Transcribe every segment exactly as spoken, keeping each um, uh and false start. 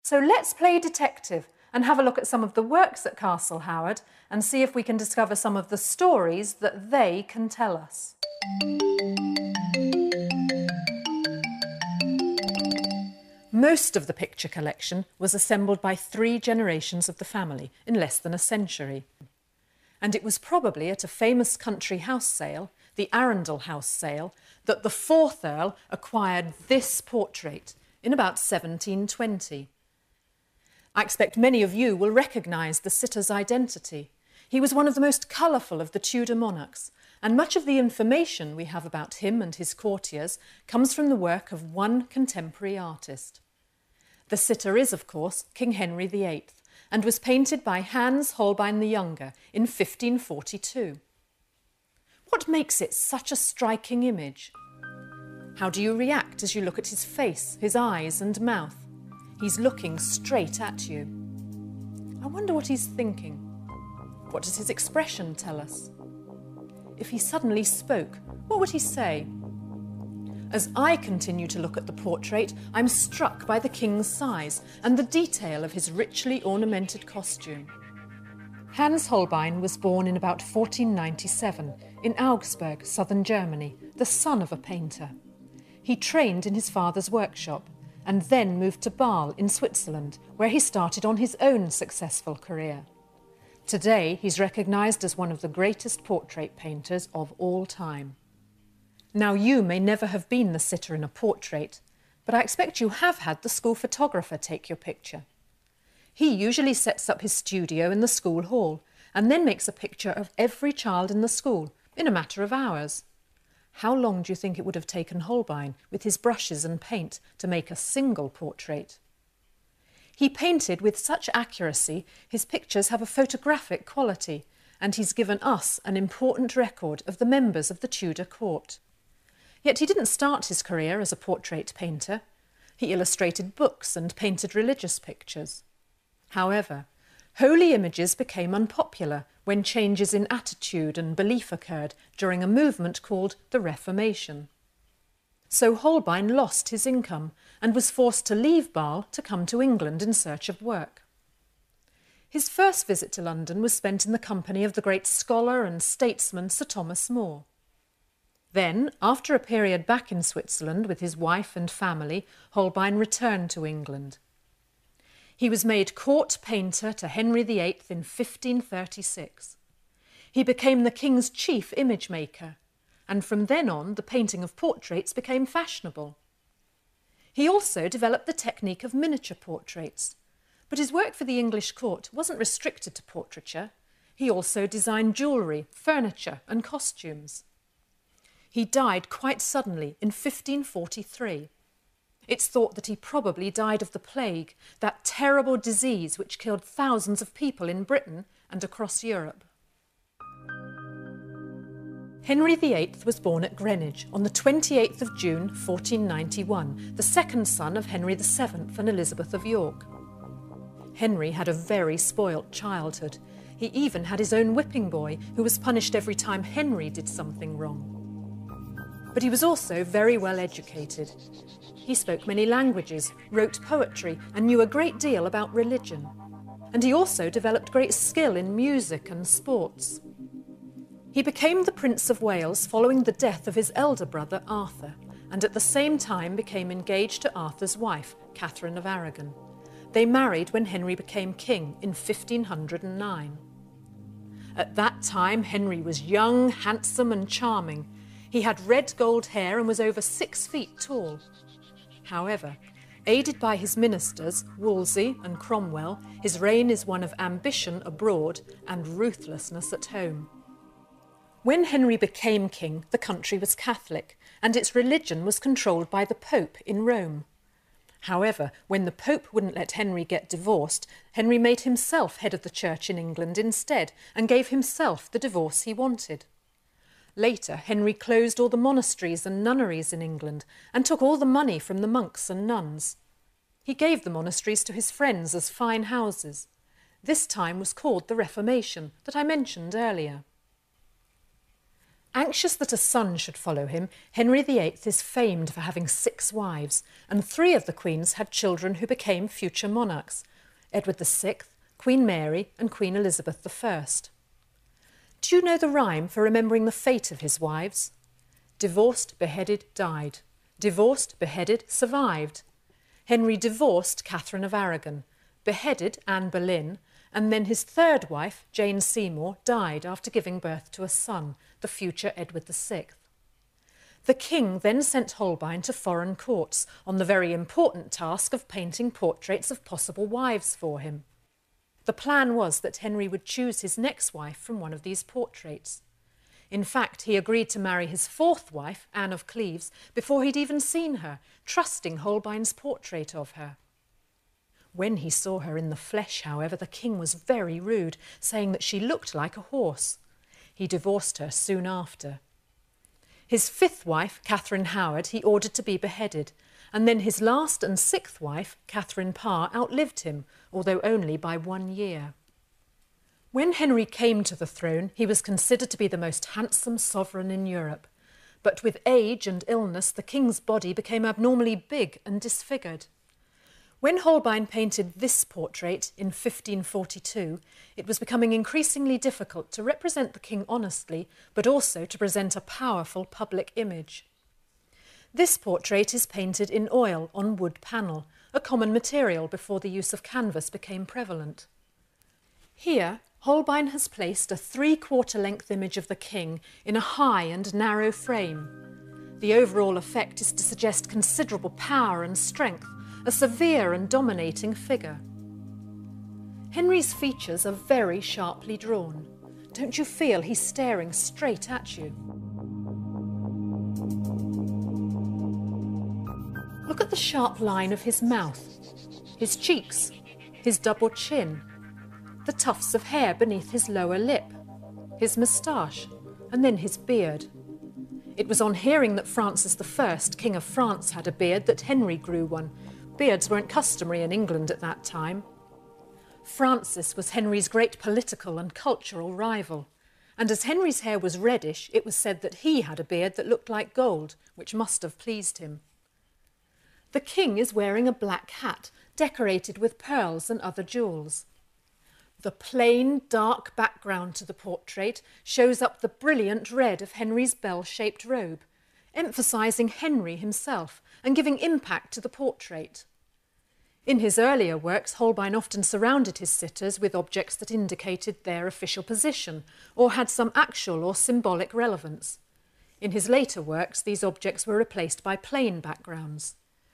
So let's play detective and have a look at some of the works at Castle Howard and see if we can discover some of the stories that they can tell us. Most of the picture collection was assembled by three generations of the family in less than a century. And it was probably at a famous country house sale, the Arundel House sale, that the fourth Earl acquired this portrait in about seventeen twenty. I expect many of you will recognise the sitter's identity. He was one of the most colourful of the Tudor monarchs, and much of the information we have about him and his courtiers comes from the work of one contemporary artist. The sitter is, of course, King Henry the Eighth, and was painted by Hans Holbein the Younger in fifteen forty-two. What makes it such a striking image? How do you react as you look at his face, his eyes and mouth? He's looking straight at you. I wonder what he's thinking. What does his expression tell us? If he suddenly spoke, what would he say? As I continue to look at the portrait, I'm struck by the king's size and the detail of his richly ornamented costume. Hans Holbein was born in about fourteen ninety-seven in Augsburg, southern Germany, the son of a painter. He trained in his father's workshop and then moved to Basel in Switzerland, where he started on his own successful career. Today, he's recognised as one of the greatest portrait painters of all time. Now, you may never have been the sitter in a portrait, but I expect you have had the school photographer take your picture. He usually sets up his studio in the school hall and then makes a picture of every child in the school in a matter of hours. How long do you think it would have taken Holbein, with his brushes and paint, to make a single portrait? He painted with such accuracy, his pictures have a photographic quality, and he's given us an important record of the members of the Tudor court. Yet he didn't start his career as a portrait painter. He illustrated books and painted religious pictures. However, holy images became unpopular when changes in attitude and belief occurred during a movement called the Reformation. So Holbein lost his income and was forced to leave Basel to come to England in search of work. His first visit to London was spent in the company of the great scholar and statesman Sir Thomas More. Then, after a period back in Switzerland with his wife and family, Holbein returned to England. He was made court painter to Henry the Eighth in fifteen thirty-six. He became the king's chief image maker, and from then on the painting of portraits became fashionable. He also developed the technique of miniature portraits, but his work for the English court wasn't restricted to portraiture. He also designed jewellery, furniture and costumes. He died quite suddenly in fifteen forty-three. It's thought that he probably died of the plague, that terrible disease which killed thousands of people in Britain and across Europe. Henry the Eighth was born at Greenwich on the twenty-eighth of June fourteen ninety-one, the second son of Henry the Seventh and Elizabeth of York. Henry had a very spoilt childhood. He even had his own whipping boy, who was punished every time Henry did something wrong. But he was also very well educated. He spoke many languages, wrote poetry, and knew a great deal about religion. And he also developed great skill in music and sports. He became the Prince of Wales following the death of his elder brother Arthur, and at the same time became engaged to Arthur's wife, Catherine of Aragon. They married when Henry became king in fifteen hundred nine. At that time, Henry was young, handsome and charming. He had red gold hair and was over six feet tall. However, aided by his ministers, Wolsey and Cromwell, his reign is one of ambition abroad and ruthlessness at home. When Henry became king, the country was Catholic, and its religion was controlled by the Pope in Rome. However, when the Pope wouldn't let Henry get divorced, Henry made himself head of the church in England instead and gave himself the divorce he wanted. Later, Henry closed all the monasteries and nunneries in England and took all the money from the monks and nuns. He gave the monasteries to his friends as fine houses. This time was called the Reformation that I mentioned earlier. Anxious that a son should follow him, Henry the Eighth is famed for having six wives, and three of the queens had children who became future monarchs: Edward the Sixth, Queen Mary and Queen Elizabeth the First. Do you know the rhyme for remembering the fate of his wives? Divorced, beheaded, died. Divorced, beheaded, survived. Henry divorced Catherine of Aragon, beheaded Anne Boleyn, and then his third wife, Jane Seymour, died after giving birth to a son, the future Edward the Sixth. The king then sent Holbein to foreign courts on the very important task of painting portraits of possible wives for him. The plan was that Henry would choose his next wife from one of these portraits. In fact, he agreed to marry his fourth wife, Anne of Cleves, before he'd even seen her, trusting Holbein's portrait of her. When he saw her in the flesh, however, the king was very rude, saying that she looked like a horse. He divorced her soon after. His fifth wife, Catherine Howard, he ordered to be beheaded, and then his last and sixth wife, Catherine Parr, outlived him, although only by one year. When Henry came to the throne, he was considered to be the most handsome sovereign in Europe. But with age and illness, the king's body became abnormally big and disfigured. When Holbein painted this portrait in fifteen forty-two, it was becoming increasingly difficult to represent the king honestly, but also to present a powerful public image. This portrait is painted in oil on wood panel, a common material before the use of canvas became prevalent. Here, Holbein has placed a three-quarter length image of the king in a high and narrow frame. The overall effect is to suggest considerable power and strength, a severe and dominating figure. Henry's features are very sharply drawn. Don't you feel he's staring straight at you? Look at the sharp line of his mouth, his cheeks, his double chin, the tufts of hair beneath his lower lip, his moustache, and then his beard. It was on hearing that Francis the First, King of France, had a beard that Henry grew one. Beards weren't customary in England at that time. Francis was Henry's great political and cultural rival, and as Henry's hair was reddish, it was said that he had a beard that looked like gold, which must have pleased him. The king is wearing a black hat, decorated with pearls and other jewels. The plain, dark background to the portrait shows up the brilliant red of Henry's bell-shaped robe, emphasising Henry himself and giving impact to the portrait. In his earlier works, Holbein often surrounded his sitters with objects that indicated their official position or had some actual or symbolic relevance. In his later works, these objects were replaced by plain backgrounds.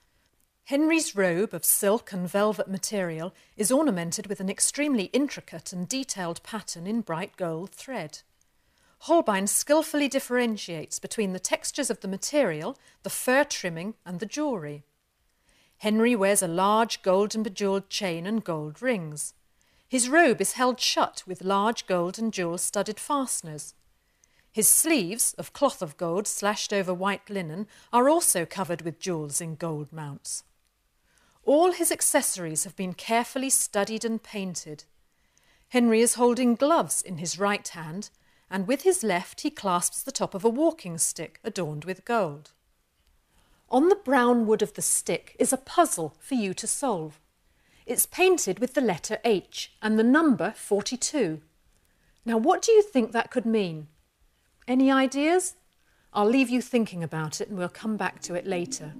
Henry's robe of silk and velvet material is ornamented with an extremely intricate and detailed pattern in bright gold thread. Holbein skillfully differentiates between the textures of the material, the fur trimming and the jewellery. Henry wears a large gold and bejewelled chain and gold rings. His robe is held shut with large gold and jewel-studded fasteners. His sleeves, of cloth of gold slashed over white linen, are also covered with jewels in gold mounts. All his accessories have been carefully studied and painted. Henry is holding gloves in his right hand, and with his left he clasps the top of a walking stick adorned with gold. On the brown wood of the stick is a puzzle for you to solve. It's painted with the letter H and the number forty-two. Now, what do you think that could mean? Any ideas? I'll leave you thinking about it and we'll come back to it later.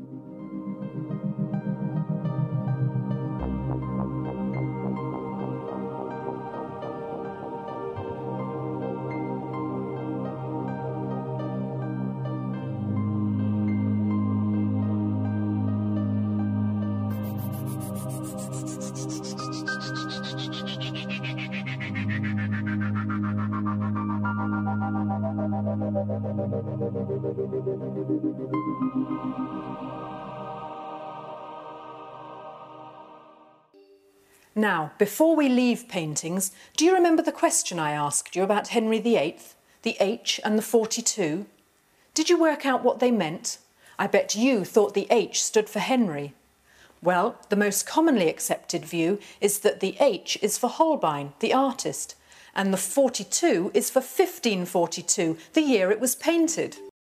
Now, before we leave paintings, do you remember the question I asked you about Henry the Eighth, the H and the forty-two? Did you work out what they meant? I bet you thought the H stood for Henry. Well, the most commonly accepted view is that the H is for Holbein, the artist, And the forty-two is for fifteen forty-two, the year it was painted.